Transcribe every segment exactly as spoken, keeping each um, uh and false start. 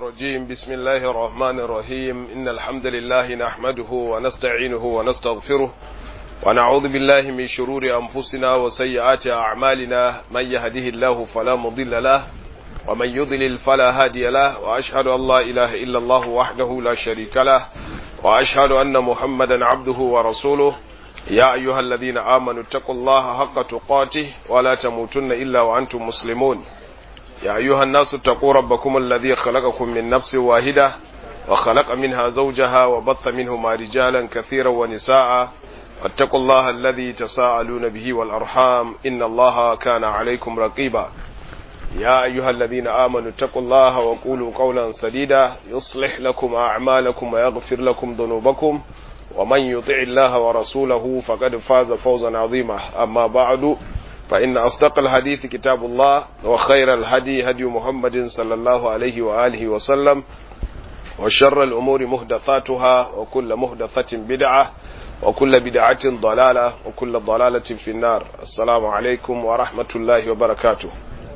الرجيم بسم الله الرحمن الرحيم إن الحمد لله نحمده ونستعينه ونستغفره ونعوذ بالله من شرور أنفسنا وسيئات أعمالنا من يهده الله فلا مضل له ومن يضلل فلا هادي له وأشهد أن لا إله إلا الله وحده لا شريك له وأشهد أن محمدا عبده ورسوله يا أيها الذين آمنوا اتقوا الله حق تقاته ولا تموتن إلا وأنتم مسلمون يا أيها الناس اتقوا ربكم الذي خلقكم من نفس واحدة وخلق منها زوجها وبث منهما رجالا كثيرا ونساء واتقوا الله الذي تساءلون به والأرحام إن الله كان عليكم رقيبا يا أيها الذين آمنوا اتقوا الله وقولوا قولا سديدا يصلح لكم أعمالكم ويغفر لكم ذنوبكم ومن يطع الله ورسوله فقد فاز فوزا عظيما أما بعد فإن أصدق الحديث كتاب الله وخير الهدي هدي محمد صلى الله عليه وآله وسلم وشر الأمور محدثاتها وكل محدثة بدعة وكل بدعة ضلالة وكل ضلالة في النار. السلام عليكم ورحمة الله وبركاته.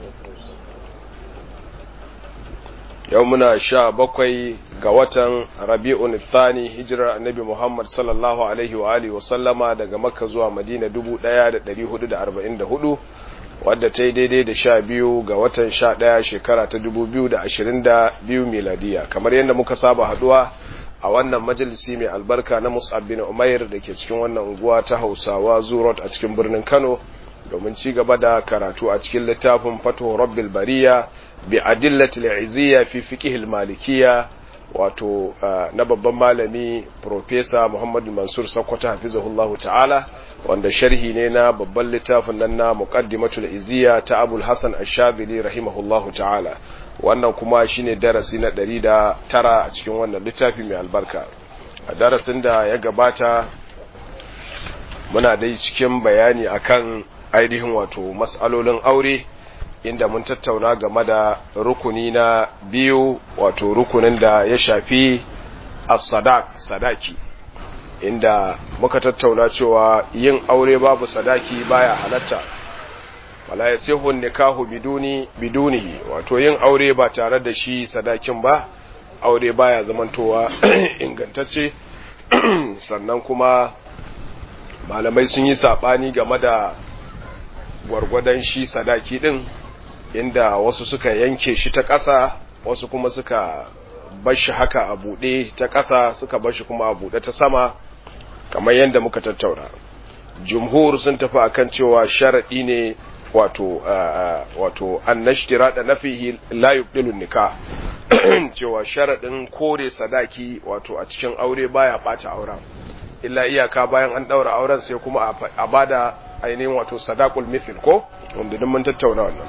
يومنا شا بقي قوة ربيع الثاني هجرة النبي محمد صلى الله عليه وآله وسلم daga Makka zuwa Madina dubu ɗaya da ɗari hudu da arba'in da hudu wadda ta yi daidai da sha biyu ga watan sha ɗaya shekara ta dubu biyu da ashirin da biyu miladiya. Kamar yadda muka saba haduwa a wannan majalisi mai albarka na Mus'ab bin Umair da ke cikin wannan unguwa ta Hausawa Zurot a cikin birnin Kano domin ci gaba da karatu a cikin littafin Fathu Rabbil Bariya bi adillatil izziya fi fiqh malikiyya wato na babban malami Professor Muhammad Mansur Sakkwato hafizahullahu ta'ala wanda sharhi ne na babban littafin nan na Muqaddimatul Izziya ta Abul Hasan Ash-Shadhili rahimahullahu ta'ala. Wannan kuma shine darasi na ɗari da tara a cikin wannan littafi mai albarka. A darasin da ya gabata muna dai cikin bayani akan ainihin wato mas'alolin aure inda mun tattauna game da rukuni na biyu wato rukunin da ya shafi as-sadaq sadaki inda muka tattauna cewa yin aure babu sadaki baya halatta wala yasihu nikahu biduni bidunihi wato yin aure ba tare da shi sadakin ba aure baya zamantowa ingantacce. Sannan kuma malamai sun yi sabani game da gwargwadon shi sadaki din inda wasu suka yanke shi ta ƙasa wasu kuma suka bashi haka a buɗe ta ƙasa suka bashi kuma a buɗe ta sama kamar yadda muka tattauna. Jumhur sun tafi akan cewa sharadi ne wato wato annashtira da nafihi la yubdilu nikah cewa sharadin kore sadaki wato a cikin aure baya bata auren illa iyaka bayan an daura auren sai kuma a bada ainihin wato sadaqul mithl ko wanda duk mun tattauna wannan.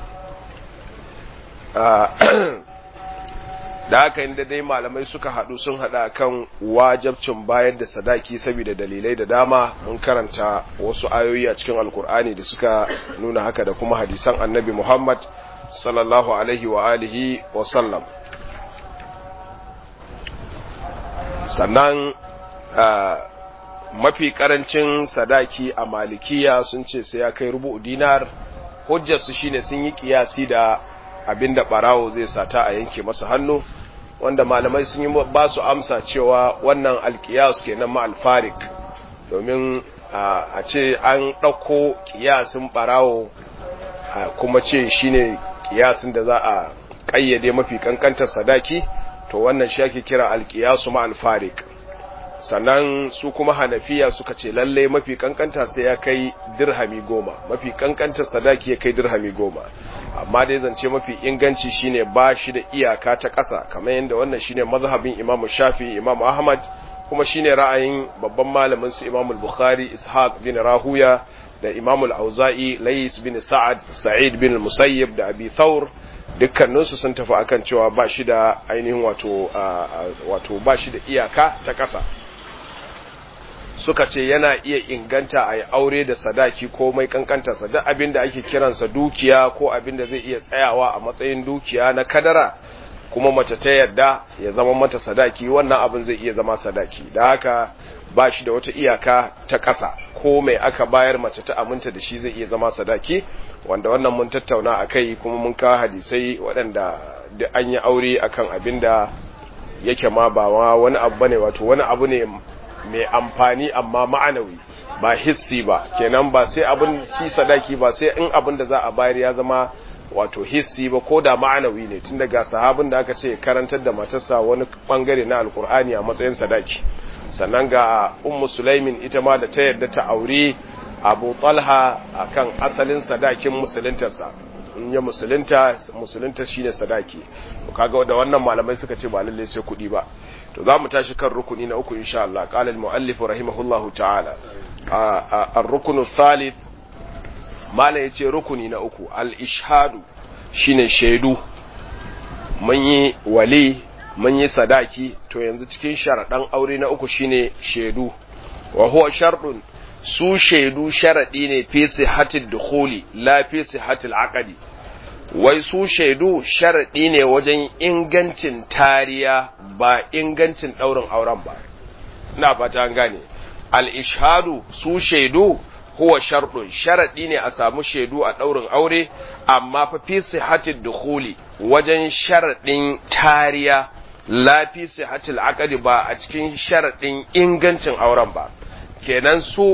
Da haka inda dai malamai suka hadu sun hada kan wajibcin bayar da sadaki saboda dalilai da dama. Mun karanta wasu ayoyi a cikin alkur'ani da suka nuna haka da kuma hadisan annabi Muhammad sallallahu alaihi wa alihi wa sallam. Sannan mafi karancin sadaki a malikiya sun ce sai ya kai rubu dinar. Hujjarsu shine sun yi kiyasi da abinda barawo zai sata a yanke masa hannu wanda malamai sun yi ba su amsa cewa wannan alkiyas kenan ma alfarik domin a ce an dauko kiyasin barawo kuma ce shine kiyasin da za a kayyade mafi kankantar sadaki to wannan shi ake kira alkiyasu ma alfarik. Sannan su kuma hanafiya suka ce lalle mafi kankanta sai ya kai dirhami goma mafi kankanta sadaki ya kai dirhami goma amma dai zance mafi inganci shine ba shi da iyaka ta ƙasa kamar yadda wannan shine mazhabin Imam Shafi Imam Ahmad kuma shine ra'ayin babban malamin su Imam Bukhari Ishaq bin Rahuya da Imam Al-Auza'i Lays bin Sa'ad Sa'id bin Musayyib da Abi Thawr dukkaninsu sun tafi akan cewa ba shi da ainihin wato wato ba shi da iyaka ta ƙasa. Suka ce yana iya inganta a yi aure da sadaki ko mai kankantarsa duk abinda ake kiransa dukiya ko abinda zai iya tsayawa a matsayin dukiya na kadara kuma mace ta yarda ya zama mata sadaki wannan abin zai iya zama sadaki. Da haka ba shi da wata iyaka ta ƙasa ko mai aka bayar mace ta aminta da shi zai iya zama sadaki wanda wannan mun tattauna akai kuma mun kawo hadisai waɗanda da an yi aure akan abinda yake ma ba wani abu bane wato wani abu ne mai amfani amma ma'anawi ba hissi ba kenan ba sai abin shi sadaki ba sai in abin da za a bayar ya zama wato hissi ba ko da ma'anawi ne tun daga sahabin da aka ce karantar da matarsa wani bangare na alkur'ani a matsayin sadaki sannan ga ummu sulaimin ita ma da ta yarda ta aure abu talha akan asalin sadakin musuluntarsa in ya musulunta musulunta shine sadaki to kaga da wannan malamai suka ce ba lalle sai kudi ba to zamu tashi kan rukuni na uku insha Allah qala al-muallif rahimahullahu ta'ala ar-ruknu thalith mala yace rukuni na uku al-ishhadu shine shaidu mun yi wali mun yi sadaki to yanzu cikin sharadan aure na uku shine shaidu wa huwa shartun su shaidu sharadi ne fi sihhatil dukhuli la fi sihhatil aqdi wai su shaidu sharadi ne wajen ingancin tariya ba ingancin daurin auren ba ina fata an gane al ishhadu su shaidu huwa shartun sharadi ne a samu shaidu a daurin aure amma fa fi sihhatil dukhuli wajen sharadin tariya la fi sihhatil aqdi ba a cikin sharadin ingancin auren ba kenan su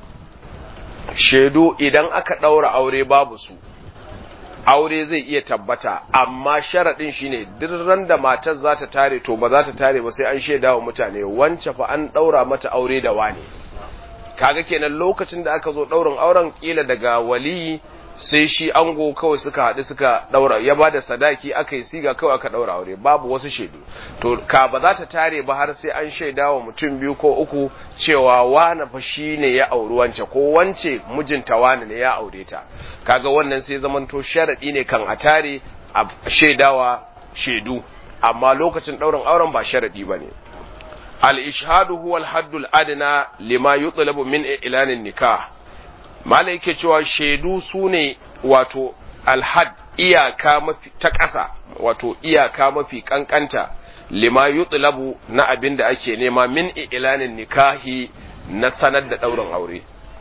shaidu idan aka ɗaura aure babu su aure zai iya tabbata amma sharaɗin shine duk ran da matar za ta tare to ba za ta tare ba sai an shaida wa mutane wance fa an ɗaura mata aure da wane kaga kenan lokacin da aka zo ɗaurin auren kila daga waliyi sai shi ango kawai suka haɗu suka ɗaura ya bada sadaki aka yi siga kawai aka ɗaura aure babu wasu shaidu to ka ba za ta tare ba har sai an shaida wa mutum biyu ko uku cewa wane fa shi ne ya auri wance ko wance mijinta wane ne ya aure ta kaga wannan sai zamanto sharaɗi ne kan a tare a shaidawa shaidu amma lokacin ɗaurin auren ba sharaɗi ba ne al-ishhadu huwa al-haddul adna lima yutlabu min i'lanin nikah mala yake cewa shaidu su ne wato alhad iyaka mafi ta ƙasa wato iyaka mafi kankanta lima yutlabu na abin da ake nema min ilanin nikahi na sanar da ɗaurin aure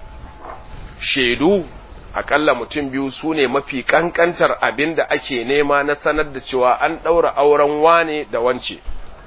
shaidu akalla mutum biyu su ne mafi kankantar abin da ake nema na sanar da cewa an ɗaura auren wane da wance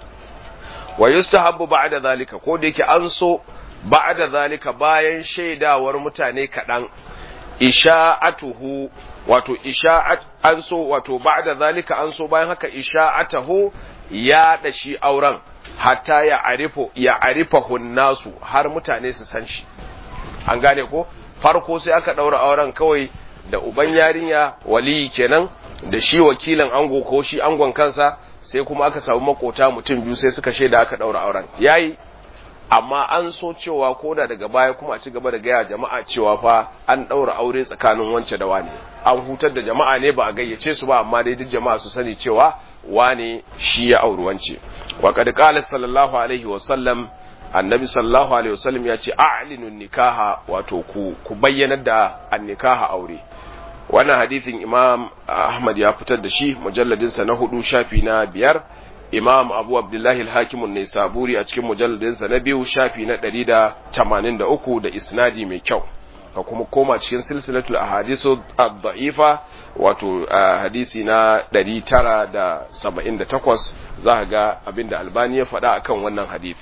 wa yustahabbu ba'da zalika ko da yake an so ba'da zalika bayan shaidawar mutane kaɗan isha'atuhu wato isha'at an so wato ba'da zalika an so bayan haka isha'atuhu ya da shi auren hatta ya arifo ya arifahu nasu har mutane su san shi an gane ko farko sai aka daura auren kawai da uban yarinya wali kenan da shi wakilin ango ko shi angon kansa sai kuma aka samu makota mutum biyu sai suka shaida aka daura auren yayi amma an so cewa koda daga baya kuma a ci gaba da gaya jama'a cewa fa an daura aure tsakanin wance da wane an hutar da jama'a ne ba a gayyace su ba amma dai duk jama'a su sani cewa wane shi ya auri wance wa qad qala sallallahu alaihi wa sallam annabi sallallahu alaihi wa sallam ya ce a'linun nikaha wato ku ku bayyanar da annikaha aure wannan hadisin imam ahmad ya fitar da shi mujalladin sa na hudu shafi na biyar imam abu abdullahi al-hakim an-naisaburi a cikin mujalladinsa na biyu shafi na ɗari da tamanin da uku da isnadi mai kyau ka kuma koma cikin silsilatul ahadisu ad-da'ifa wato hadisi na ɗari tara da saba'in da takwas za ka ga abinda albani ya faɗa akan wannan hadisi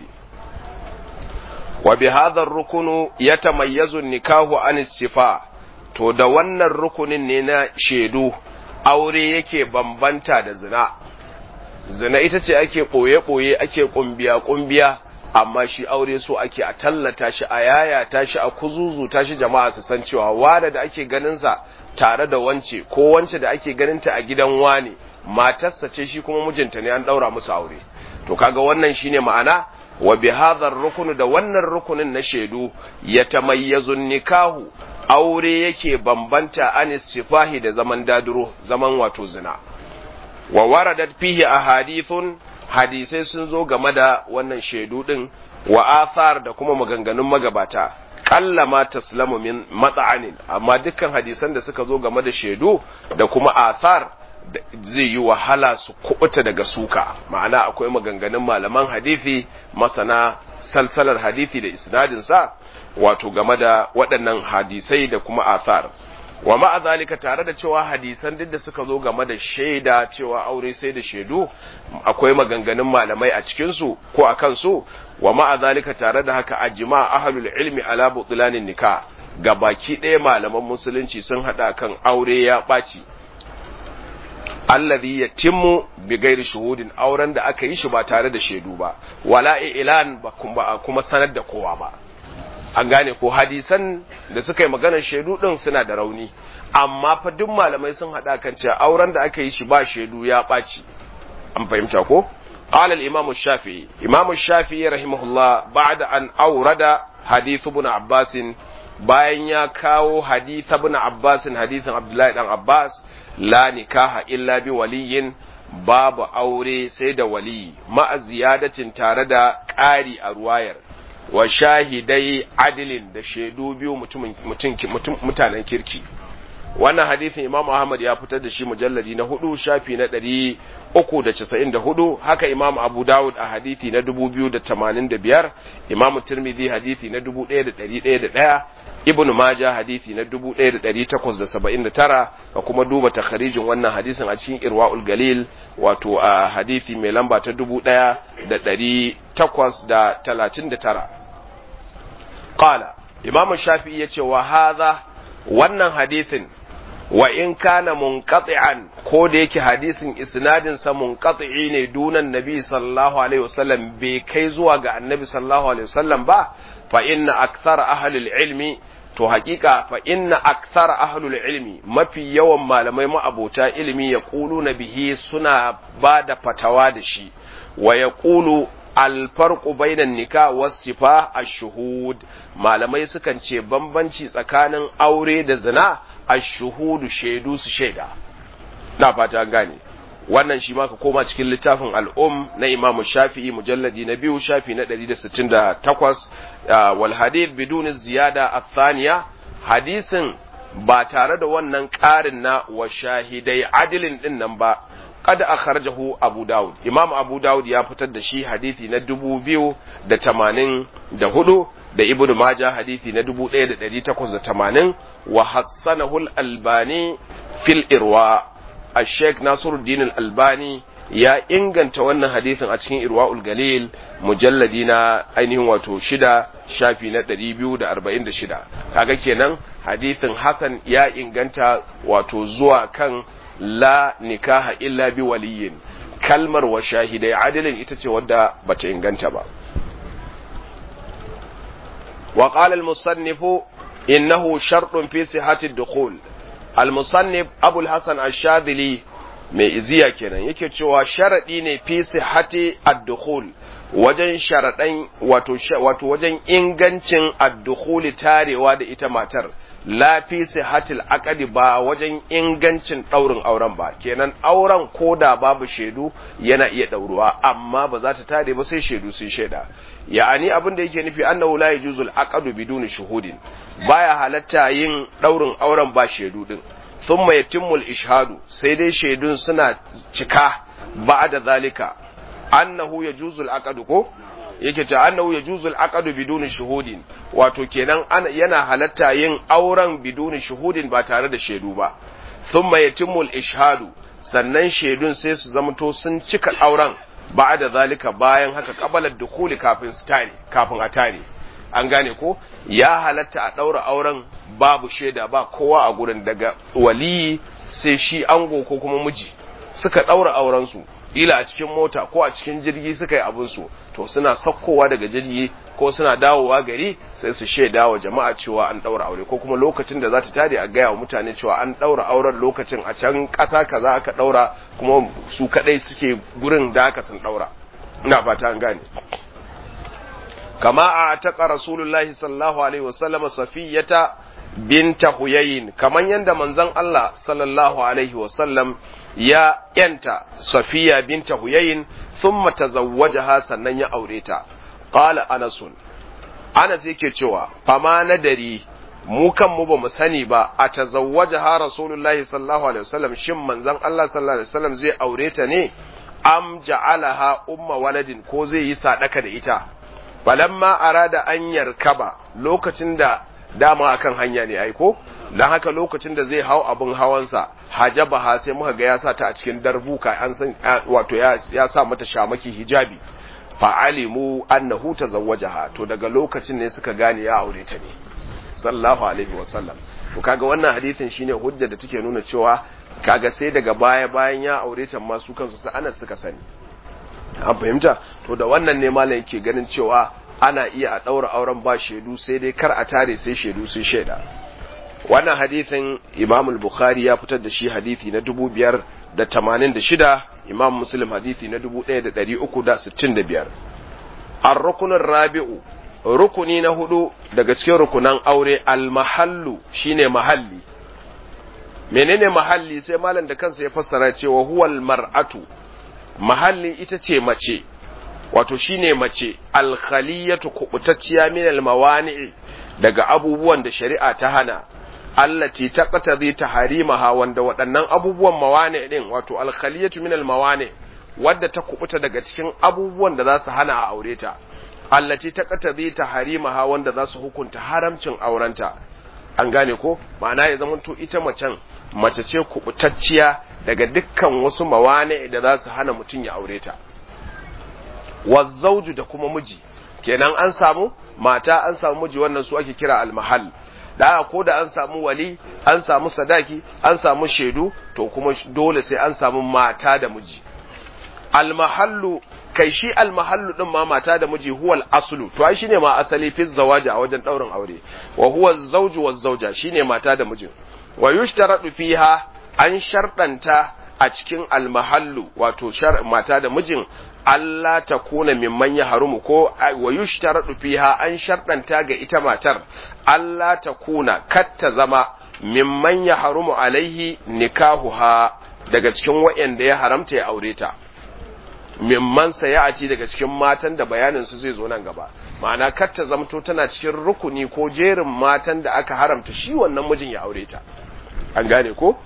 wa bi hadha ar-rukunu yatamayyazu an-nikahu an istifa to da wannan rukunin ne na shedu aure yake bambanta da zina zina ita ce ake ɓoye-ɓoye ake ƙumbiya-ƙumbiya amma shi aure so ake a tallata shi a yayata shi a kuzuzuta shi jama'a su san cewa wada da ake ganinsa tare da wance ko wance da ake ganinta a gidan wane matarsa ce shi kuma mijinta ne an ɗaura musu aure to kaga wannan shine ma'ana wa bi hadha rukunu da wannan rukunin na shaidu yatamayyazu nikahu aure yake bambanta anis sifahi da zaman daduro zaman wato zina wa waradat fihi ahadithun hadisai sun zo game da wannan shaidu din wa athar da kuma maganganun magabata kallama taslamu min mat'anin amma dukkan hadisan da suka zo game da shaidu da kuma athar zai yi wahala su kubuta daga suka ma'ana akwai maganganun malaman hadisi masana salsalar hadisi da isnadin sa wato game da waɗannan hadisai da kuma athar wa ma'a zalika tare da cewa hadisan duk da suka zo game da shaida cewa aure sai da shaidu akwai maganganun malamai a cikin su ko akan su wa ma'a zalika tare da haka ajma ahlul ilmi ala butlanin nikah ga baki ɗaya malaman musulunci sun hada kan aure ya ɓaci alladhi yatimmu bi ghairi shuhudin auren da aka yi shi ba tare da shaidu ba wala ilan ba kuma sanar da kowa ba an gane ko hadisan da suka yi maganar shaidu din suna da rauni amma fa duk malamai sun hada kan cewa auren da aka yi shi ba shaidu ya ɓaci an fahimta ko qala al-imam ash-shafi'i imam ash-shafi'i rahimahullah ba'da an awrada hadith ibn abbas bayan ya kawo hadith ibn abbas hadithin abdullahi dan abbas la nikaha illa bi waliyin babu aure sai da wali ma'a ziyadatin tare da ƙari a ruwayar wa shahidai adilin da shaidu biyu mutumin mutanen kirki wannan hadisin Imam Ahmad ya fitar da shi mujalladi na hudu shafi na ɗari uku da casa'in da hudu haka Imam Abu Dawud a hadisi na dubu biyu da tamanin da biyar Imam Tirmidhi hadisi na dubu ɗaya da ɗari ɗaya da ɗaya Ibn Majah hadisi na dubu ɗaya da ɗari takwas da saba'in da tara ka kuma duba takharijin wannan hadisin a cikin Irwaul Galil wato a hadisi mai lamba ta dubu ɗaya da ɗari takwas da talatin da tara qala Imam Shafi'i yace wa hadha wannan hadisin wa in kana munqati'an ko da yake hadisin isnadin sa munqati'i ne dunan nabi sallallahu alaihi wasallam bai kai zuwa ga annabi sallallahu alaihi wasallam ba fa inna akthara ahli ilmi to hakika fa inna akthara ahli ilmi mafi yawan malamai ma'abota ilimi ya na bihi suna bada fatawa da shi wa yaqulu alfarqu bainan nikah was sifa ash-shuhud malamai sukan ce bambanci tsakanin aure da zina ash-shuhud shaidu su shaida na fata gane wannan shi ma ka koma cikin littafin al-um na Imam Shafi'i mujalladi na biyu shafi na ɗari da sittin da takwas wal hadith bidun ziyada ath-thaniya hadisin ba tare da wannan ƙarin na wa shahidai adilin din nan ba قد أخرجه أبو داود إمام أبو داود يفتد دشي حديثي ندبو بيو دا تمانين دا هدو دا ابن ماجه حديثي ندبو ايه دا دي تقوز دا تمانين وحسنه الألباني في الإرواء الشيخ ناصر الدين الألباني يا إنغان توانا حديثا أتكين إرواء القليل مجلدين أينه واتو شدا شافي ندري بيو دا أربعين دا شدا كاكا كينان حديثا حسن يا إنغان تا واتو زوا كان la nikaha illa bi waliyin kalmar wa shahidai adilin ita ce wadda bata inganta ba wa qala al-musannif innahu shartun fi sihhati ad-dukhul al-musannif Abu al-Hasan ash-Shadhili mai iziya kenan yake cewa sharadi ne fi sihhati ad-dukhul wajen sharadan wato wato wajen ingancin ad-dukhul tarewa da ita matar la fi sihatil aqdi ba wajen ingancin daurin auren ba kenan auren koda babu shedu yana iya dauruwa amma ba za ta tare ba sai shedu sun sheda ya'ani abin da yake nufi annahu la yajuzul aqdu biduni shuhudin baya halatta yin daurin auren ba shedu din thumma yatimmul ishhadu sai dai shedun suna cika ba'da zalika annahu yajuzul aqdu ko yake ta annahu yajuzul aqdu biduni shuhudin wato kenan yana halatta yin auren biduni shuhudin ba tare da shedu ba thumma yatimul ishhadu sannan shedun sai su zamanto sun cika auren ba'da zalika bayan haka qabalar dukuli kafin su tare kafin a tare an gane ko ya halatta a daura auren babu sheda ba kowa a gurin daga wali sai shi ango ko kuma miji suka daura auren su ila a cikin mota ko a cikin jirgi suka yi abinsu to suna sakkowa daga jirgi ko suna dawowa gari sai su shaida wa jama'a cewa an daura aure ko kuma lokacin da za ta tare a gaya wa mutane cewa an daura auren lokacin a can ƙasa kaza aka daura kuma su kadai suke gurin da aka sun daura ina fata an gane kama a taqa rasulullahi sallallahu alaihi wasallam safiyata binta huyayin kaman yanda manzon Allah sallallahu alaihi wasallam ya yanta safiya binta huyayin thumma tazawwajaha sannan ya aure ta qala anasun anas yake cewa fama nadari mu kan mu ba mu sani ba a tazawwajaha rasulullahi sallallahu alaihi wasallam shin manzon Allah sallallahu alaihi wasallam zai aure ta ne am ja'alaha umma waladin ko zai yi sadaka da ita falamma arada an yarkaba lokacin da dama akan hanya ne aiko dan haka lokacin da zai hau abun hawansa hajabaha sai muka ga ya sa ta a cikin darbuka an san wato ya ya sa mata shamaki hijabi fa alimu annahu tazawwajaha to daga lokacin ne suka gane ya aure ta ne sallallahu alaihi wasallam to kaga wannan hadisin shine hujja da take nuna cewa kaga sai daga baya bayan ya aure ta ma su kansu sai Anas suka sani an fahimta to da wannan ne malam yake ganin cewa ana iya a daura auren ba shedu sai dai kar a tare sai shedu sun shaida wannan hadisin Imam al-Bukhari ya fitar da shi hadisi na dubu biyar da tamanin da shida Imam Muslim hadisi na dubu ɗaya da ɗari uku da sittin da biyar ar-ruknur rabi'u rukuni na hudu daga cikin rukunan aure al-mahallu shine mahalli menene mahalli sai malam da kansa ya fassara cewa huwal mar'atu mahalli ita ce mace wato shine mace al-khaliyatu kubutacciya min al-mawani'i daga abubuwan da shari'a ta hana allati taqtadi tahrimaha wanda waɗannan abubuwan mawani din wato al-khaliyatu min al-mawani wadda ta kubuta daga cikin abubuwan da za su hana a aure ta allati taqtadi tahrimaha wanda za su hukunta haramcin aurenta an gane ko ma'ana ya zama to ita macen mace ce kubutacciya daga dukkan wasu mawani da za su hana mutun ya aure ta wazzauju da kuma miji kenan an samu mata an samu miji wannan su ake kira al-mahall da ko da an samu wali an samu sadaki an samu shedu to kuma dole sai an samu mata da miji al-mahallu kai shi al-mahallu din ma mata da miji huwal aslu to ai shine ma asali fi zawaji a wajen daurin aure wa huwa az-zawju waz-zawja shine mata da mijin wa yushtaradu fiha an shardanta a cikin al-mahallu wato shar mata da mijin Allah ta kuna mimman ya harumu ko wa yushtaradu fiha an shardanta ga ita matar Allah ta kuna katta zama mimman ya harumu alaihi nikahuha daga cikin wayanda ya haramta ya aure ta mimman sayati daga cikin matan da bayanin su zai zo nan gaba ma'ana katta zamto tana cikin rukuni ko jerin matan da aka haramta shi wannan mijin ya aure ta an gane ko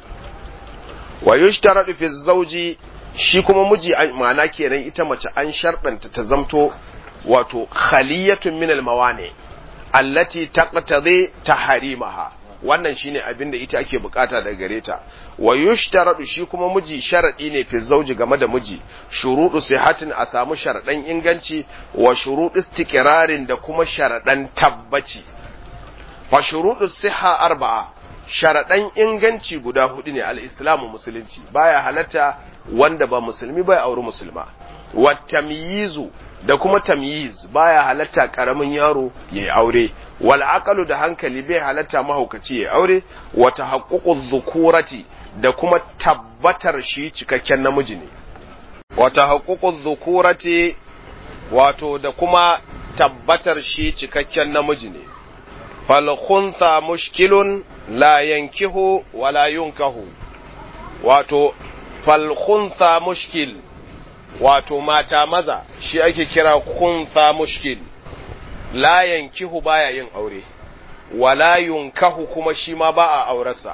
wa yushtaradu fi zawji shi kuma miji ma'ana kenan ita mace an sharɗanta ta zamto wato khaliyatun min almawani allati taqtadi tahrimaha wannan shine abin da ita ake bukata daga gare ta wa yushtaradu shi kuma miji sharadi ne fi zauji game da miji shurudu sihatin a samu sharadan inganci wa shurudu istiqrarin da kuma sharadan tabbaci fa shurudu siha arba'a sharadan inganci guda hudu ne al-islamu musulunci baya halatta wanda ba musulmi bai auri musulma wa tamyizu da kuma tamyiz baya halatta karamin yaro yayi aure wal aqalu da hankali bai halatta mahaukaci yayi aure wa tahaqququ dhukurati da kuma tabbatar shi cikakken namiji ne wa tahaqququ dhukurati wato da kuma tabbatar shi cikakken namiji ne fal khuntha mushkilun la yankihu wala yunkahu wato fal khuntha mushkil wato mata maza shi ake kira khuntha mushkil la yankihu baya yin aure wala yunkahu kuma shi ma ba a aurarsa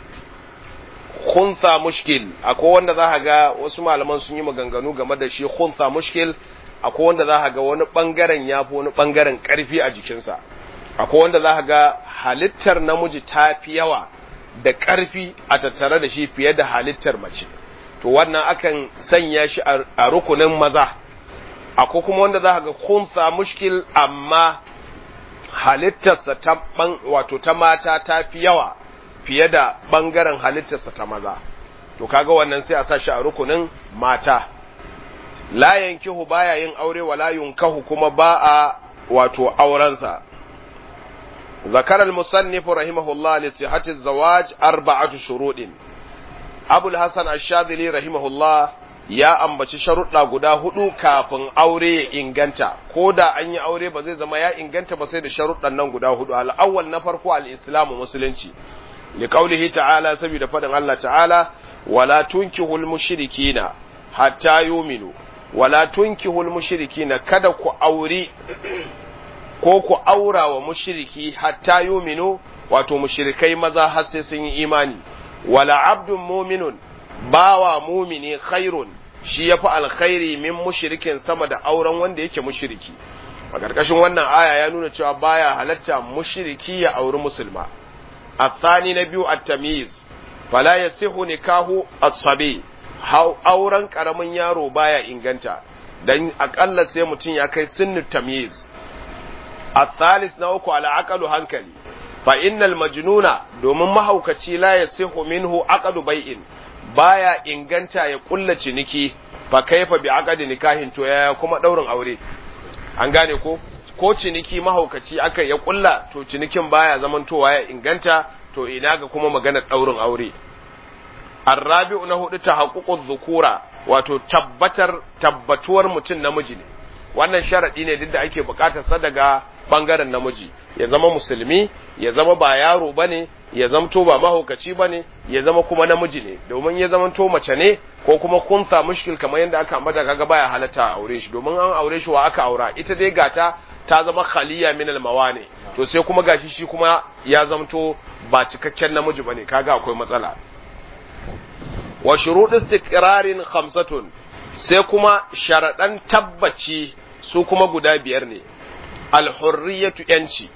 khuntha mushkil akwai wanda za ka ga wasu malaman sun yi maganganu game da shi khuntha mushkil akwai wanda za ka ga wani bangaren yafi wani bangaren karfi a jikinsa akwai wanda za ka ga halittar namiji ta fi yawa da karfi a tattare da shi fiye da halittar mace to wannan akan sanya shi a rukunin maza akwai kuma wanda za ka ga khuntha mushkil amma halittarsa ta wato ta mata ta fi yawa fiye da bangaren halittarsa ta maza to kaga wannan sai a sa shi a rukunin mata la yankihu baya yin aure wala yunkahu kuma ba a wato aurensa ذكر المصنف رحمه الله لصحة الزواج أربعة شروط أبو الحسن الشاذلي رحمه الله ya ambaci sharuɗa guda hudu kafin aure ya inganta ko da an yi aure ba zai zama ya inganta ba sai da sharuɗan nan guda hudu al-awwal na farko al-islamu musulunci li qaulihi ta'ala saboda fadin Allah ta'ala wala tunkihul mushrikina hatta yu'minu wala tunkihul mushrikina kada ku auri ko ku aura wa mushriki hatta yu'minu wato mushrikai maza har sai sun yi imani wala abdun mu'minun bawa mumini khairun shi yafi alkhairi min mushrikin sama da auren wanda yake mushriki a karkashin wannan aya ya nuna cewa baya halatta mushriki ya auri musulma. athani na biyu at-tamyiz fala yasihu nikahu as-sabi auren karamin yaro baya inganta dan akalla sai mutun ya kai sinnu tamyiz. athalis na uku al-aqlu hankali fa innal majnuna domin mahaukaci la yasihu minhu aqdu bai'in baya inganta ya kulla ciniki fa kaifa bi aqdi nikahin to ya kuma daurin aure. An gane ko ko ciniki mahaukaci aka ya kulla to cinikin baya zamantowa ya inganta, to ina ga kuma magana daurin aure. Arabi'u na hudu tahaqququ dhukura wato tabbatar tabbatuwar mutum namiji ne. Wannan sharadi ne duk da ake bukatar sa daga bangaren namiji, ya zama musulmi, ya zama ba yaro bane, ya zamto ba mahaukaci bane, ya zama kuma namiji ne. Domin ya zamanto mace ne ko kuma kunsa mushkil kamar yadda aka ambata kaga baya halatta aure shi, domin an aure shi wa aka aura ita dai gata ta zama khaliya min almawani, to sai kuma gashi shi kuma ya zamto ba cikakken namiji bane, kaga akwai matsala. Wa shurud istiqrarin khamsatun sai kuma sharadan tabbaci su kuma guda biyar ne. Al-hurriyatu yanci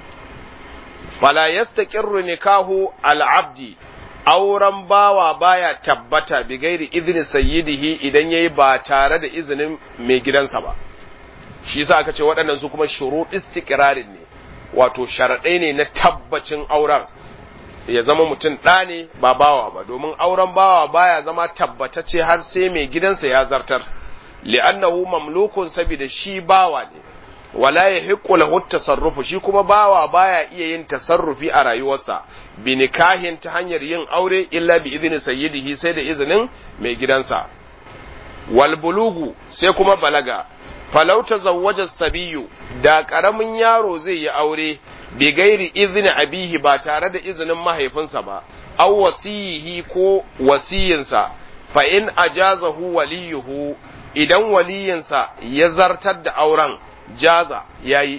fala yastaqirru nikahu al-abdi auren bawa baya tabbata bi gairi izini sayyidihi idan yayi ba tare da izinin mai gidansa ba. Shi yasa aka ce waɗannan su kuma shurut istiqrarin ne, wato sharadai ne na tabbacin auren ya zama mutum ɗa ne ba bawa ba, domin auren bawa baya zama tabbatacce har sai mai gidansa ya zartar, li'annahu mamlukun saboda shi bawa ne, wala yahiqqu lahu tasarrufu shi kuma bawa baya iya yin tasarrufi a rayuwarsa bi nikahin ta hanyar yin aure illa bi idni sayyidihi sai da izinin mai gidansa. Wal bulugu sai kuma balaga falau tazawwaja sabiyu da karamin yaro zai yi aure bi gairi izni abihi ba tare da izinin mahaifinsa ba, aw wasiyihi ko wasiyinsa, fa in ajazahu waliyuhu idan waliyinsa ya zartar da auren jaza yayi.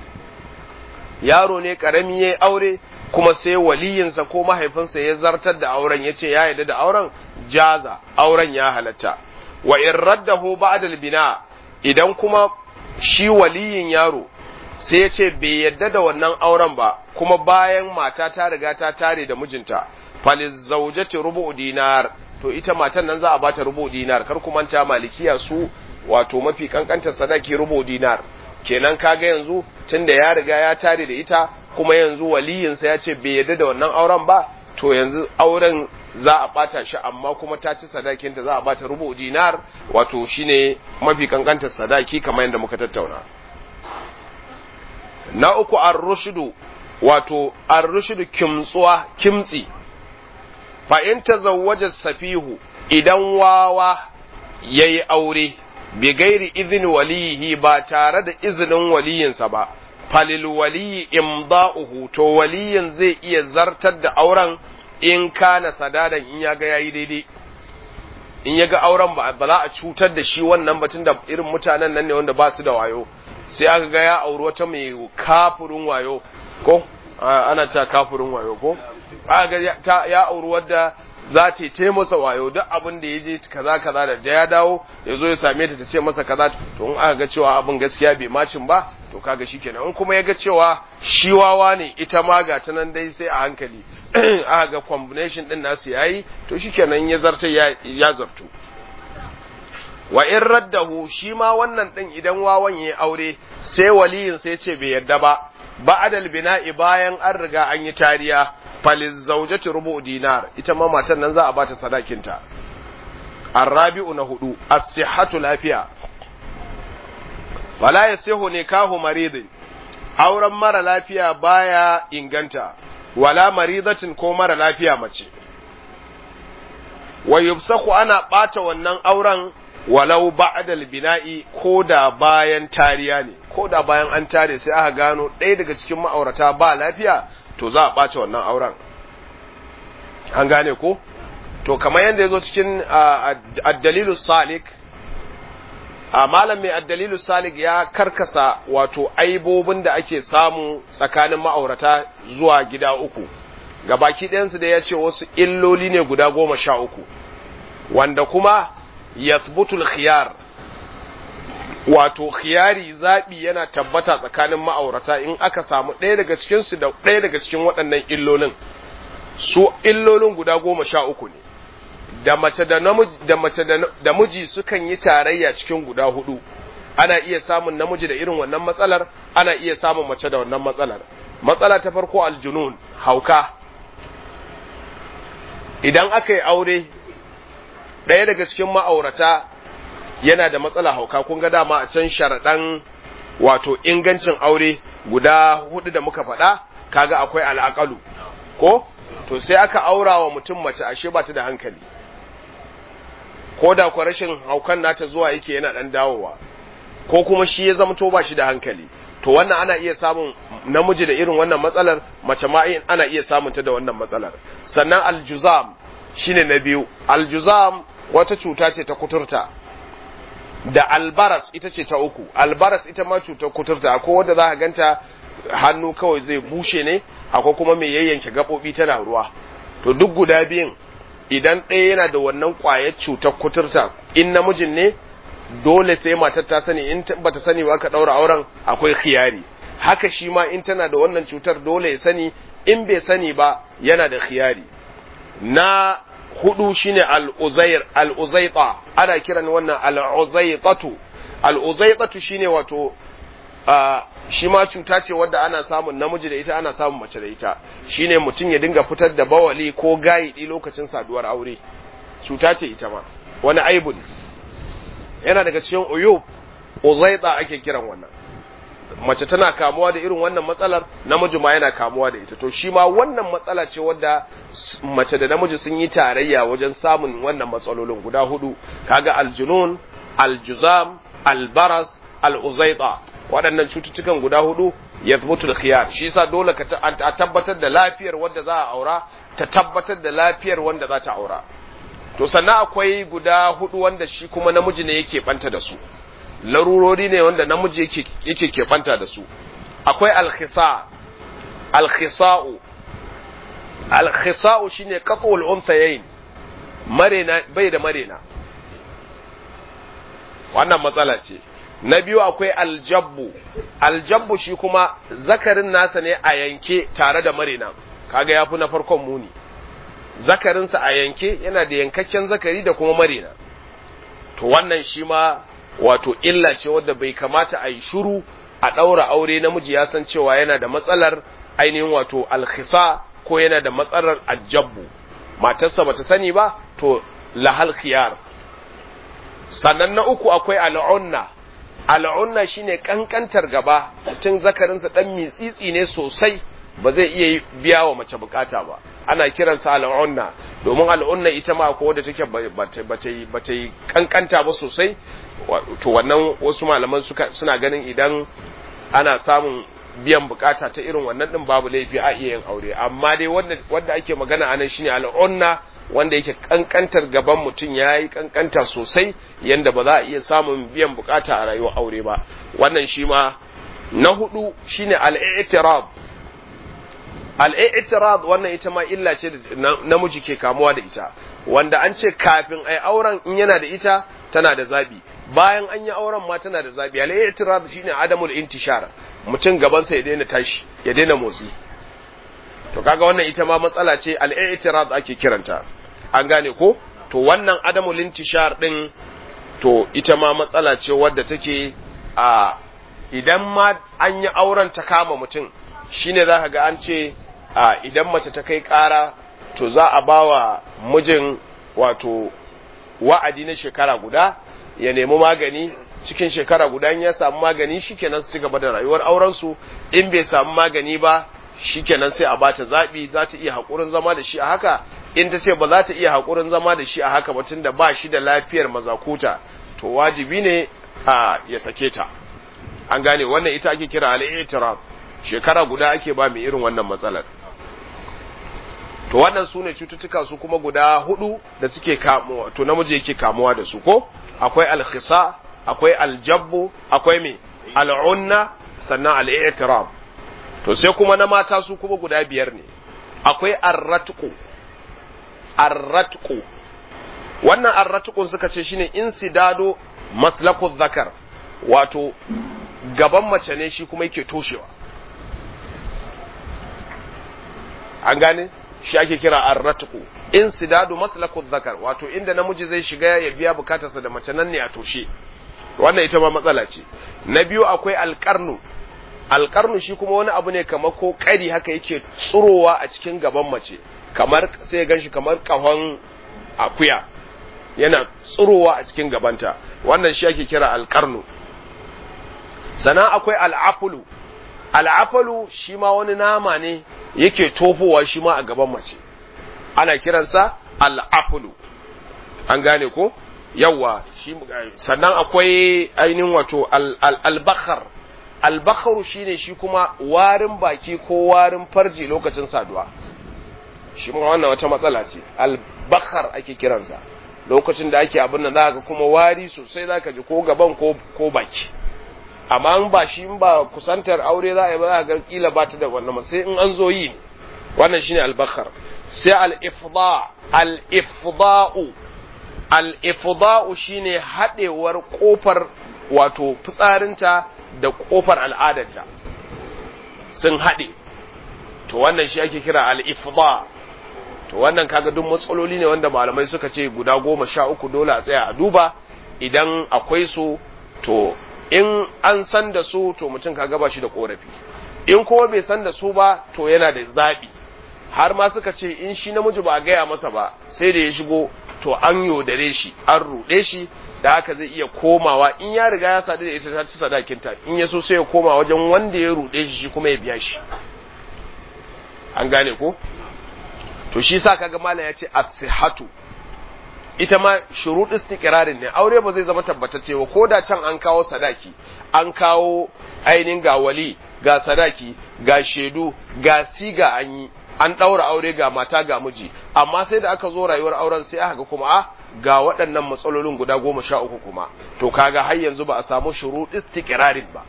Yaro ne karami yayi aure kuma sai waliyinsa ko mahaifinsa ya zartar da auren yace ya yarda da auren, jaza auren ya halatta. Wa in raddahu ba'da al-bina idan kuma shi waliyin yaro sai ya ce bai yadda da wannan auren ba kuma bayan mata ta riga ta tare da mijinta, faliz zawjati rubu dinar, to ita matan nan za a bata rubu dinar. Kar ku manta malikiya su wato mafi kankantar sadaki rubu dinar, kenan kaga yanzu tunda ya riga ya tare da ita kuma yanzu waliyin sa ya ce bai yadda da wannan auren ba, to yanzu auren za a bata shi amma kuma ta ci sadakinta za a bata rubu dinar, wato shine mafi kankantar sadaki kamar yadda muka tattauna. Na uku ar-rushdu wato ar-rushdu kimtsuwa kimtsi fa in tazawwaja safihu idan wawa yayi aure bi gairi izini waliyi ba tare da izinin waliyinsa ba, falil waliyi imda'uhu to waliyin zai iya zartar da auren in kana sadadan in yaga yayi daidai, in yaga auren ba ba za a cutar da shi wannan batun da irin mutanen nan ne wanda ba su da wayo, sai aka ga ya auri wata mai kafurin wayo ko ana cewa kafurin wayo ko aka ga ya auri wadda za ta yi masa wayo duk abin da ya je kaza kaza da ya dawo ya zo ya same ta ta ce masa kaza, to in aka ga cewa abin gaskiya bai macin ba to kaga shikenan. In kuma ya ga cewa shi wawa ne ita ma ga ta nan dai sai a hankali aka ga combination din nasu yayi to shikenan ya zarta ya, ya zartu. Wa in raddahu shi ma wannan din idan wawan yayi aure sai waliyin sai ce bai yadda ba, ba'dal bina'i bayan an riga an yi tariya, faliz zawjati rubu dinar ita ma matan nan za a bata sadakinta. Arabi'u na hudu as-sihhatu lafiya wala yasihu nikahu maridin auren mara lafiya baya inganta, wala maridatin ko mara lafiya mace. Wa yubsaku ana bata wannan auren walau ba'dal bina'i ko da bayan tariya ne, ko da bayan an tare sai aka gano ɗaya daga cikin ma'aurata ba lafiya to za a ɓace wannan auren. An gane ko? To kamar yadda ya zo cikin addalilu salik, a malam mai addalilu salik ya karkasa wato aibobin da ake samu tsakanin ma'aurata zuwa gida uku, gabaki ɗayansu da ya ce wasu illoli ne guda goma sha uku, wanda kuma yathbutul khiyar wato khiyari zabi yana tabbata tsakanin ma'aurata in aka samu ɗaya daga cikin su da ɗaya daga cikin waɗannan illolin. Su illolin guda goma sha uku ne, da mace da namiji da mace da miji sukan yi tarayya cikin guda hudu. Ana iya samun namiji da irin wannan matsalar, ana iya samun mace da wannan matsalar. Matsala ta farko aljunun, hauka. Idan aka yi aure ɗaya daga cikin ma'aurata yana da matsala hauka, kun ga dama a can sharaɗan wato ingancin aure guda hudu da muka faɗa, kaga akwai al'aqalu ko to sai aka aura wa mutum mace ashe ba ta da hankali, ko da kwa rashin haukan nata zuwa yake yana dan dawowa, ko kuma shi ya zama to ba shi da hankali, to wannan ana iya samun namiji da irin wannan matsalar, mace ma ana iya samun ta da wannan matsalar. Sannan aljuzam shine na biyu. Aljuzam wata cuta ce ta kuturta, da albaras ita ce ta uku. Albaras ita ma cutar kuturta, akwai wanda za ka ganta hannu kawai zai bushe ne, akwai kuma mai yayyanke gabobi tana ruwa. To duk guda biyun idan ɗaya yana da wannan ƙwayar cutar kuturta, in namijin ne dole sai matar ta sani, in bata sani ba ka daura auren akwai khiyari. Haka shi ma in tana da wannan cutar dole ya sani, in bai sani ba yana da khiyari. Na hudu shine al-uzair al-uzaita, ana kiran wannan al-uzaitatu. Al-uzaitatu shine wato shi ma cuta ce wadda ana samun namiji da ita, ana samun mace da ita. Shine mutum ya dinga fitar da bawali ko gayidi lokacin saduwar aure. Cuta ce ita ma, wani aibu ne, yana daga cikin uyub. Uzaita ake kiran wannan. Mace tana kamuwa da irin wannan matsalar, namiji ma yana kamuwa da ita. To shi ma wannan matsala ce wadda mace da namiji sun yi tarayya wajen samun wannan matsalolin guda hudu. Kaga aljunun, aljuzam, albaras, al'uzaita. Waɗannan cututtukan guda hudu yathbutu al-khiyar. Shi yasa dole ka tabbatar da lafiyar wanda za a aura, ta tabbatar da lafiyar wanda za ta aura. To sannan akwai guda hudu wanda shi kuma namiji ne yake banta da su. Larurori ne wanda namiji yake yake keɓanta da su. Akwai al-khisa, al-khisa'u. Al-khisa'u shine qat'ul unthayayn, marena bai da marena. Wannan matsala ce. Na biyu akwai aljabbu. Aljabbu shi kuma zakarin nasa ne a yanke tare da marena. Kaga yafi na farkon muni. Zakarinsa a yanke, yana da yankakken zakari da kuma marena. To wannan shi ma wato illa ce wadda bai kamata a yi shuru a ɗaura aure, namiji ya san cewa yana da matsalar ainihin wato alkhisa ko yana da matsalar aljabbu, matarsa bata sani ba, to lahal khiyar. Sannan na uku akwai al'unna. Al'unna shine kankantar gaba, mutum zakarinsa dan mitsitsi ne sosai, ba zai iya biya wa mace bukata ba, ana kiransa al'unna. Domin al'unna ita ma ko wadda take bata yi kankanta ba sosai, to wannan wasu malaman suka suna ganin idan ana samun biyan bukata ta irin wannan din babu laifi a iya yin aure. Amma dai wanda wanda ake magana anan shine al'unna, wanda yake kankantar gaban mutum yayi kankanta sosai yanda ba za a iya samun biyan bukata a rayuwar aure ba. Wannan shi ma na hudu shine al-i'tirad. Al-i'tirad wannan ita ma illa ce da namiji ke kamuwa da ita, wanda an ce kafin ai auren in yana da ita tana da zabi, bayan an yi auren ma tana da zabi. Al-i'tirad shine adamul intishar, mutum gaban sa ya daina tashi, ya daina motsi. To kaga wannan ita ma matsala ce, al-i'tirad ake kiranta. An gane ko? To wannan adamul intishar din, to ita ma matsala ce wadda take a idan ma an yi auren ta kama mutum, shine za ka ga an ce a idan mace ta kai ƙara, to za a bawa mijin wato wa'adi na shekara guda ya nemi magani. Cikin shekara guda in ya samu magani shikenan su ci gaba da rayuwar auren su, in bai samu magani ba shikenan sai a bata zabi, za ta iya hakurin zama da shi a haka. In ta ce ba za ta iya hakurin zama da shi a haka ba tunda ba shi da lafiyar mazakuta, to wajibi ne a ya sake ta. An gane wannan ita ake kira al-i'tiraf. Shekara guda ake ba mai irin wannan matsalar. To wannan su ne cututtuka su kuma guda hudu da suke kamuwa, to namiji yake kamuwa da su ko? Akwai al-khisa, akwai al-jabbu, akwai me? Al-unna, sannan al-i'tiraf. To sai kuma na mata su kuma guda biyar ne. Akwai ar-ratqu. Ar-ratqu. Wannan ar-ratqu suka ce shine insidado maslaku dhakar. wato gaban mace ne shi kuma yake toshewa, an gane shi ake kira arratqu. insidadu maslakul zakar, wato inda namiji zai shiga ya biya bukatarsa da mace nan ne a toshe, wannan ita ma matsala ce. Na biyu akwai alqarnu. Alqarnu shi kuma wani abu ne kamar ko kari haka yake tsurowa a cikin gaban mace, kamar sai ya ganshi kamar kahon akuya yana tsurowa a cikin gabanta, wannan shi ake kira alqarnu. Sannan akwai al'afulu. Al'afulu shi ma wani nama ne yake tofowa shi ma a gaban mace, ana kiransa al'afulu, an gane ko yawa shi. Sannan akwai ainihin wato al-bakhar. Al-bakhar shine shi kuma warin baki ko warin farji lokacin saduwa, shi ma wannan wata matsala ce. Al-bakhar ake kiransa, lokacin da ake abin nan zaka kuma wari sosai zaka ji ko gaban ko ko baki, amma in ba shi in ba kusantar aure za a yi ba za ga kila ba ta da wannan, sai in an zo yi. Wannan shine al-bakhar. Sai al-ifda. Al-ifda'u. Al-ifda'u shine hadewar kofar wato fitsarinta da kofar al'adarta sun hade, to wannan shi ake kira al-ifda. To wannan kaga duk matsaloli ne wanda malamai suka ce guda goma sha uku dole a tsaya a duba. Idan akwai su, to in an san da su to mutum kaga ba shi da korafi, in kuma bai san da su ba to yana da zabi. Har ma suka ce in shi namiji ba a gaya masa ba sai da ya shigo, to an yodare shi, an ruɗe shi, da haka zai iya komawa in ya riga ya sadu da ita ta ci sadakinta, in ya so sai ya koma wajen wanda ya ruɗe shi shi kuma ya biya shi, an gane ko? To shi sa kaga malam ya ce as-sihhatu, ita ma shurud istiqrarin ne. Aure ba zai zama tabbatacce ba ko da can an kawo sadaki, an kawo ainin ga wali, ga sadaki, ga shedu, ga siga, an yi an daura aure, ga mata ga miji, amma sai da aka zo rayuwar auren sai aka ga kuma a ga waɗannan matsalolin guda goma sha uku kuma, to kaga har yanzu ba a samu shurud istiqrarin ba.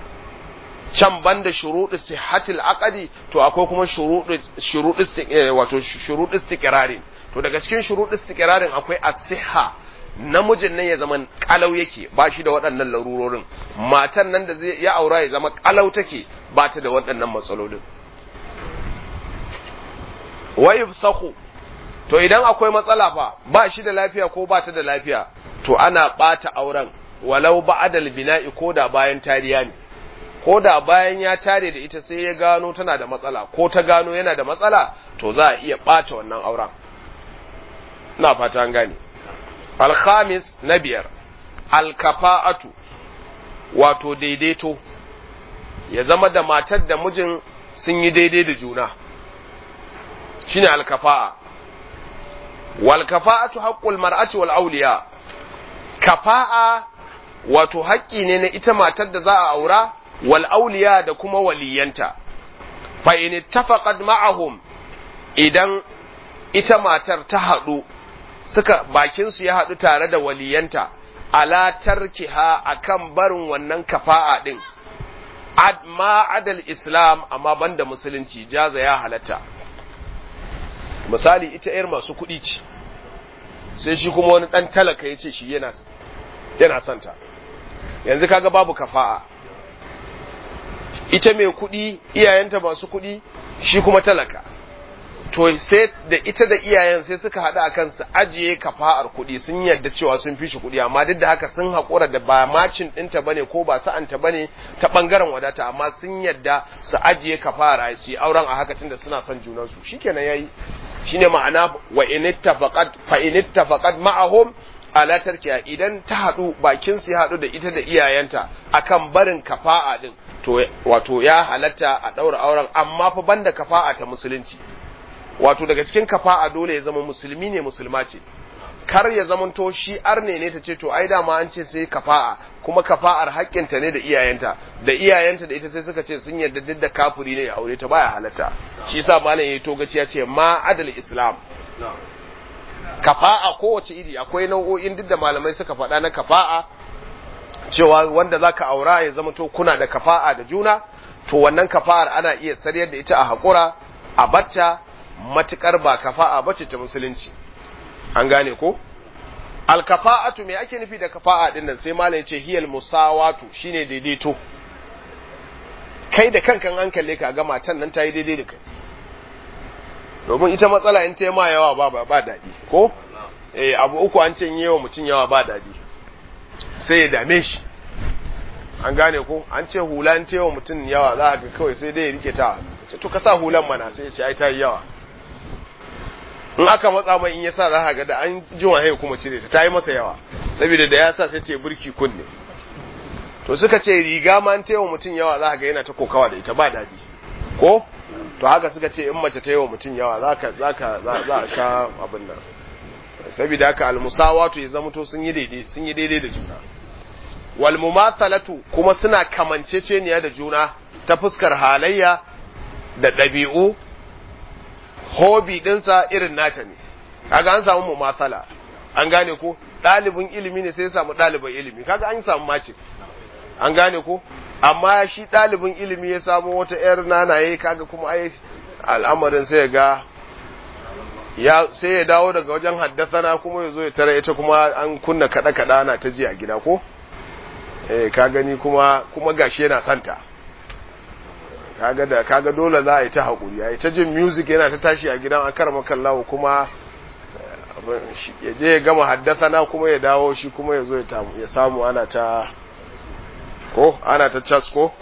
Can banda shuruɗi sihhatil aqdi, to akwai kuma shuruɗi shuruɗi wato shuruɗi istiqrarin. To daga cikin shuruɗi istiqrarin akwai as-sihha, namijin nan ya zama kalau yake, ba shi da waɗannan larurorin, matan nan da zai ya aura ya zama kalau take, ba ta da waɗannan matsalolin. Wa yufsahu, to idan akwai matsala fa, ba shi da lafiya ko ba ta da lafiya, to ana ɓata auren walau ba'dal bina'i, ko da bayan tariya ne, ko da bayan ya tare da ita sai ya gano tana da matsala, ko ta gano yana da matsala, to za a iya ɓata wannan auren. Ina fata an gane. Al-khamis, na biyar, al-kafa'atu, wato daidaito, ya zama da matar da mijin sun yi daidai da juna, shine al-kafa'a. Wal kafa'atu haqqul mar'ati wal awliya. Kafa'a wato haƙƙi ne na ita matar da za a aura, wal auliya da kuma waliyanta. Fa in ittafaqat ma'ahum, idan ita matar ta haɗu, suka bakin su ya haɗu tare da waliyanta, ala tarkiha, akan barin wannan kafa'a din, ad ma adal islam, amma banda musulunci, jaza ya halatta. Misali ita yar masu kuɗi ce, sai shi kuma wani ɗan talaka ya ce shi yana yana santa, yanzu kaga babu kafa'a. Ita mai kuɗi, iyayenta masu kuɗi, shi kuma talaka, to sai da ita da iyayen sai suka haɗu akan su ajiye kafa'ar kuɗi, sun yarda cewa sun fi shi kuɗi, amma duk da haka sun haƙura da ba macin ɗinta bane ko ba sa'anta bane ta ɓangaren wadata, amma sun yarda su ajiye kafa'ar a su yi auren a haka tunda suna son junansu, shikenan yayi. Shine ma'ana wa in ittafaqat fa in ittafaqat ma'ahum ala tarkiya, idan ta haɗu bakin su ya haɗu da ita da iyayenta akan barin kafa'a din, to wato ya halatta a ɗaura auren, amma fa banda kafa'a ta musulunci. Wato daga cikin kafa'a dole ya zama musulmi ne, musulma ce, kar ya zamanto shi arne ne ta ce to ai dama an ce sai kafa'a, kuma kafa'ar haƙƙinta ne da iyayenta, da iyayenta da ita sai suka ce sun yarda duk da kafiri ne ya aure ta, baya halatta. Shi yasa malam yayi togaci ya ce ma adal islam. Kafa'a kowace iri, akwai nau'o'in duk da malamai suka faɗa na kafa'a, cewa wanda zaka aura ya zama to kuna da kafa'a da juna, to wannan kafa'ar ana iya sariyar da ita a haƙura a bacca, matukar ba kafa'a bace ta musulunci, an gane ko? alkafa'atu me ake nufi da kafa'a din nan sai malam yace hiyal musawatu shine daidaito kai da kankan an kalle ka ga matan nan tayi daidai da kai domin ita matsala in ta yi ma yawa ba ba, ba dadi ko eh abu uku an ce yawa mutun yawa ba dadi sai ya dame shi an gane ko an ce hula in ta yawa mutun yawa za ka kawai sai dai ya rike ta to ka sa hulan mana sai ya ce ai ta yi yawa in aka matsa mai in ya sa za ka ga da an ji wahayi kuma cire ta ta yi masa yawa saboda da ya sa sai ta burki kunne to suka ce riga ma an taiwa mutum yawa za ka ga yana ta kokawa da ita ba daɗi ko to haka suka ce in mace ta yi wa mutum yawa za ka za ka za a sha abin nan saboda haka almusawatu ya zama to sun yi daidai sun yi daidai da juna wal mumathalatu kuma suna kamanceceniya da juna ta fuskar halayya da ɗabi'u hobi dinsa irin nata ne kaga an samu mumathala an gane ko dalibin ilimi ne sai ya samu daliban ilimi kaga an samu mace an gane ko amma shi dalibin ilimi ya samu wata yar nanaye kaga kuma ai al'amarin sai ga ya sai ya dawo daga wajen haddathana kuma yazo ya tare ita kuma an kunna kada kada ana ta ji a gida ko eh ka gani kuma kuma gashi yana santa kaga da kaga dole za a yi ta hakuri yayi ta jin music yana ta tashi a gidan akar makallawo kuma ya je ya gama haddathana kuma ya dawo shi kuma yazo ya tamu ya samu ana ta ko ana ta chas ko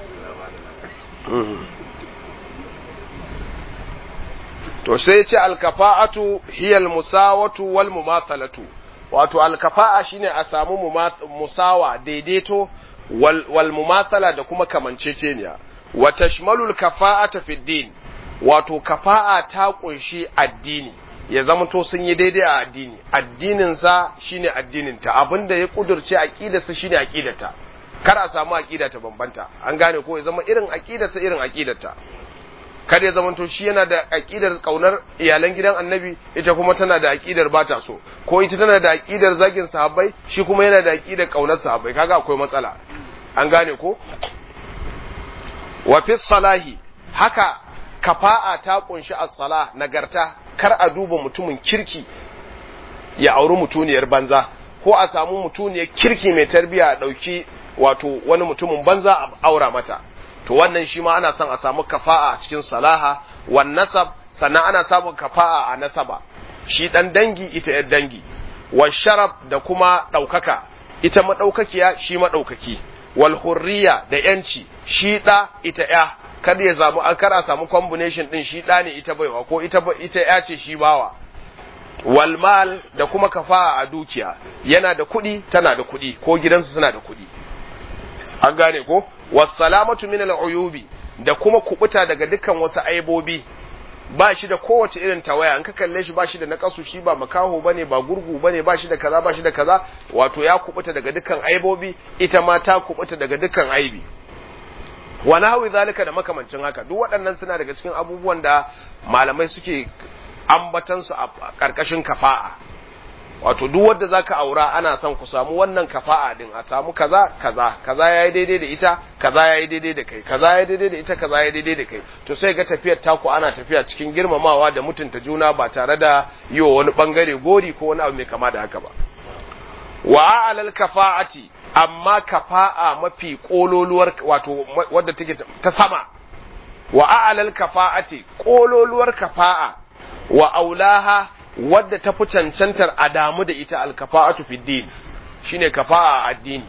to sai ya ce alkafa'atu hiya almusawatu wal mumathalatu wato alkafa'a shine a samu musawa daidaito wal, wal mumathala da kuma kamanceceniya wa tashmalul kafa'ata fi din wato kafa'a ta kunshi addini ya zama to sun yi daidai a addini addinin sa shine addinin ta abinda ya kudurce aqidar sa shine aqidarta kar a samu aqida ta bambanta an gane ko ya zama irin aqidar sa irin aqidarta kada ya zama to shi yana da aqidar kaunar iyalan gidan annabi ita kuma tana da aqidar bata so ko ita tana da aqidar zagin sahabbai shi kuma yana da aqidar kaunar sahabbai kaga akwai matsala an gane ko wa fi salahi haka kafa'a ta kunshi as-salah nagarta kar a duba mutumin kirki ya auri mutuniyar banza ko a samu mutuniyar kirki mai tarbiya a dauki wato wani mutumin banza a aura mata to wannan shi ma ana son a samu kafa'a a cikin salaha wan nasab sannan ana samun kafa'a a nasaba shi dan dangi ita yar dangi wa sharaf da kuma daukaka ita madaukakiya shi madaukaki wal hurriya da yanci shi da ita ya kada ya zamu an kara samu combination din shi da ne ita baiwa ko ita ita ya ce shi bawa wal mal da kuma kafa'a a dukiya yana da kuɗi tana da kuɗi ko gidansu suna da kuɗi an gane ko wassalamatu min al-uyubi da kuma kubuta daga dukkan wasu aibobi ba shi da kowace irin tawaya an ka kalle shi ba shi da nakasu shi ba makaho bane ba gurgu bane ba shi da kaza ba shi da kaza wato ya kubuta daga dukkan aibobi ita ma ta kubuta daga dukkan aibi wa nahwi zalika da makamancin haka duk waɗannan suna daga cikin abubuwan da malamai suke ambatan su a karkashin kafa'a wato duk wanda zaka aura ana son ku samu wannan kafa'a din a samu kaza kaza kaza yayi daidai da ita kaza yayi daidai da kai kaza yayi daidai da ita kaza yayi daidai da kai to sai ga tafiyar taku ana tafiya cikin girmamawa da mutunta juna ba tare da yi wa wani bangare gori ko wani abu mai kama da haka ba wa alal kafa'ati amma kafa'a mafi kololuwar wato wadda take ta sama wa alal kafa'ati kololuwar kafa'a wa aulaha wadda ta fi cancantar a damu da ita alkafa'atu fi din shine kafa'a addini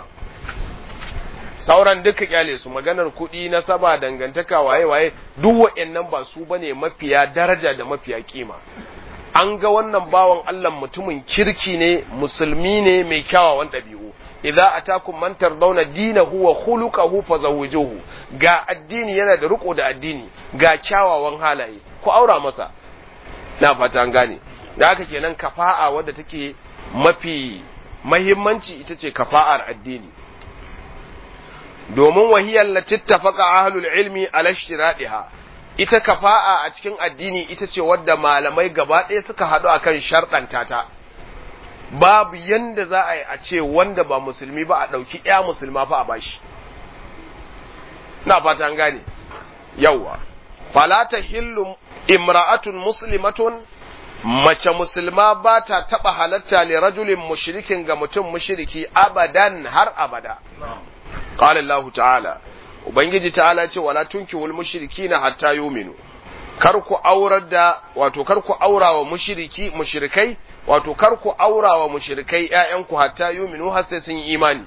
sauran duka kyale su maganar kuɗi na saba dangantaka waye waye duk wa'annan ba su bane mafiya daraja da mafiya kima an ga wannan bawan Allah mutumin kirki ne musulmi ne mai kyawawan ɗabi'u idza atakum man tardawna dinahu wa khuluquhu fazawwijuhu ga addini yana da riko da addini ga kyawawan halaye ku aura masa na fata an gane da haka kenan kafa'a wadda take mafi muhimmanci ita ce kafa'ar addini domin wahiyar lati tafaqa ahlul ilmi ala ishtiradiha ita kafa'a a cikin addini ita ce wadda malamai gaba ɗaya suka haɗu akan sharɗanta ta babu yanda za a yi a ce wanda ba musulmi ba a ɗauki ɗaya musulma fa a bashi na fata an gane yawwa fala tahillu imra'atun muslimatun mace musulma ba ta taba halatta li rajulin mushrikin ga mutum mushriki abadan har abada qala Allah ta'ala ubangiji ta'ala ce wala tunkihul mushrikina hatta yu'minu kar ku aurar da wato kar ku aurawa mushriki mushrikai wato kar ku aurawa mushrikai ƴaƴanku hatta yu'minu har sai sun yi imani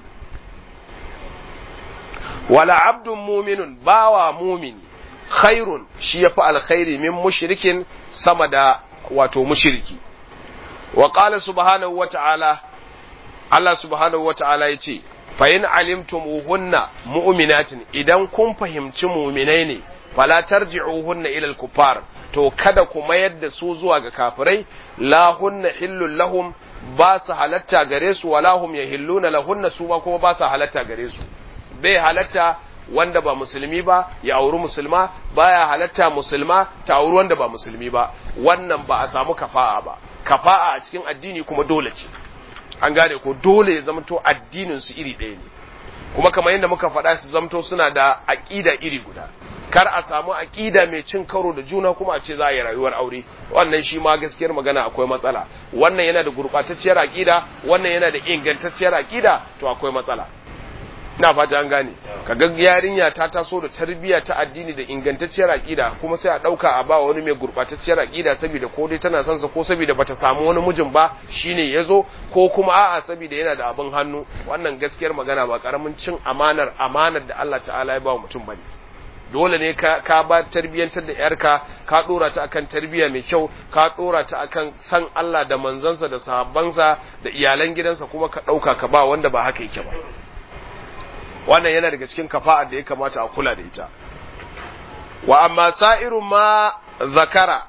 wala abdun mu'minun bawa mu'mini khairun shi yafi alkhairi min mushrikin sama da wato mushriki wa qala subhanahu wa ta'ala Allah subhanahu wa ta'ala yace fa in alimtumuhunna mu'minatin idan kun fahimci mu'minai ne fala tarji'uhunna ila al-kuffar to kada ku mayar da su zuwa ga kafirai la hunna hillul lahum ba su halatta gare su wala hum yahilluna lahunna su ba kuma ba su halatta gare su bai halatta wanda ba musulmi ba ya auri musulma baya halatta musulma ta auri wanda ba musulmi ba wannan ba a samu kafa'a ba kafa'a a cikin addini kuma dole ce an gane ko dole ya zamto addinin su iri ɗaya ne kuma kamar yadda muka faɗa su zamto suna da aqida iri guda kar a samu aqida mai cin karo da juna kuma a ce za a yi rayuwar aure wannan shi ma gaskiyar magana akwai matsala wannan yana da gurbatacciyar aqida wannan yana da ingantacciyar aqida to akwai matsala ina fata an gane kaga yarinya ta taso da tarbiyya ta addini da ingantacciyar aqida kuma sai a dauka a ba wani mai gurbatacciyar aqida saboda ko dai tana son sa ko saboda bata samu wani mijin ba shine yazo ko kuma a'a saboda yana da abin hannu wannan gaskiyar magana ba karamin cin amanar amanar da Allah ta'ala ya ba wa mutum bane dole ne ka ka ba tarbiyantar da yarka ka dora ta akan tarbiyya mai kyau ka dora ta akan san Allah da manzansa da sahabbansa da iyalan gidansa kuma ka dauka ka ba wanda ba haka yake ba wannan yana daga cikin kafa'ar da ya kamata a kula da ita wa amma sa'iru ma zakara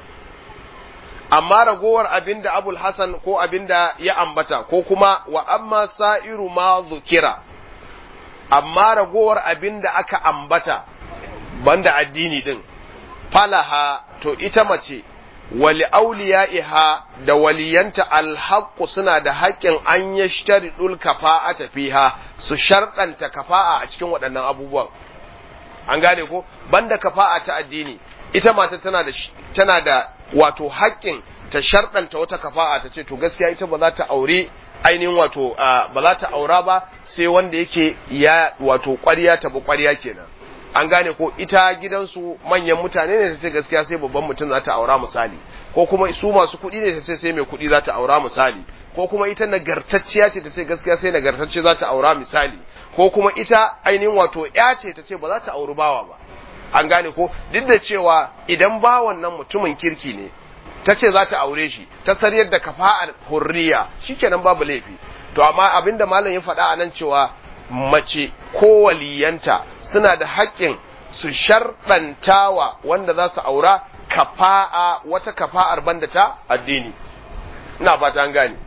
amma ragowar abinda Abul Hasan ko abinda ya ambata ko kuma wa amma sa'iru ma zukira amma ragowar abinda aka ambata banda addini din falaha to ita mace wali auliya'iha da waliyanta alhaqqu suna da haƙƙin an yashtaridul kafa'ata fiha su sharɗanta kafa'a a cikin waɗannan abubuwan an gane ko banda kafa'a ta addini ita mata tana da tana da wato haƙƙin ta sharɗanta wata kafa'a ta ce to gaskiya ita ba za ta aure ainihin wato ba za ta aura ba sai wanda yake ya wato ƙwariya ta bi ƙwariya kenan an gane ko ita gidansu manyan mutane ne ta ce gaskiya sai babban mutum za ta aura misali ko kuma su masu kuɗi ne ta ce sai mai kuɗi za ta aura misali ko kuma ita nagartacciya ce ta ce gaskiya sai nagartacce za ta aura misali ko kuma ita ainihin wato ya ce ta ce ba za ta auri bawa ba an gane ko duk da cewa idan bawan nan mutumin kirki ne ta ce za ta aure shi ta sariyar da kafa'ar hurriya shikenan babu laifi to amma abinda malam ya faɗa a nan cewa mace ko waliyanta suna da haƙƙin su sharɗantawa wanda za su aura kafa'a wata kafa'ar banda ta addini ina fata an gane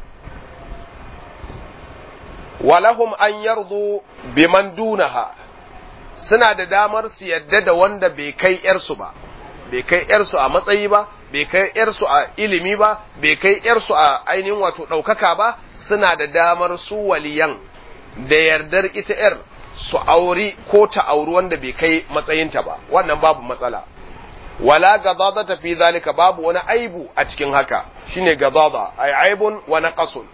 walahum an yardu biman dunaha suna da damar su yadda da wanda bai kai yarsu ba bai kai yarsu a matsayi ba bai kai yarsu a ilimi ba bai kai yarsu a ainihin wato ɗaukaka ba suna da damar su waliyan da yardar ita yar su auri ko ta auri wanda bai kai matsayinta ba wannan babu matsala wala gazada fi zalika babu wani aibu a cikin haka shine gazada ay aibun wa naqasun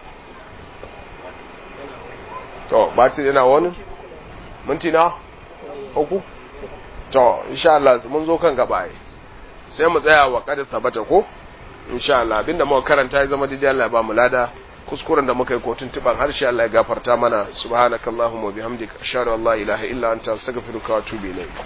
to ba ci yana wani minti na uku to insha Allah mun zo kan gaba ai sai mu tsaya wa kada sabata ko insha Allah abinda muka karanta ya zama daidai Allah ya ba mu lada kuskuren da muka yi ko tuntuban harshe Allah ya gafarta mana subhanakallahumma wa bihamdika ashhadu an la ilaha illa anta astaghfiruka wa atubu ilayk